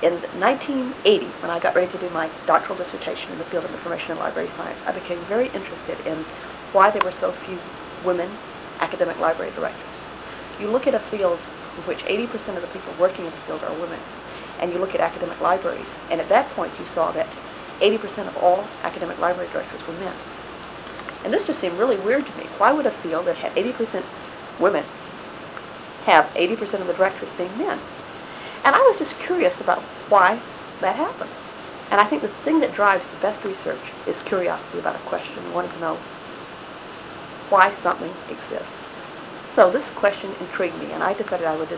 In 1980, when I got ready to do my doctoral dissertation in the field of information and library science, I became very interested in why there were so few women academic library directors. You look at a field in which 80% of the people working in the field are women, and you look at academic libraries, and at that point you saw that 80% of all academic library directors were men. And this just seemed really weird to me. Why would a field that had 80% women have 80% of the directors being men? And I was just curious about why that happened. And I think the thing that drives the best research is curiosity about a question, wanting to know why something exists. So this question intrigued me, and I decided I would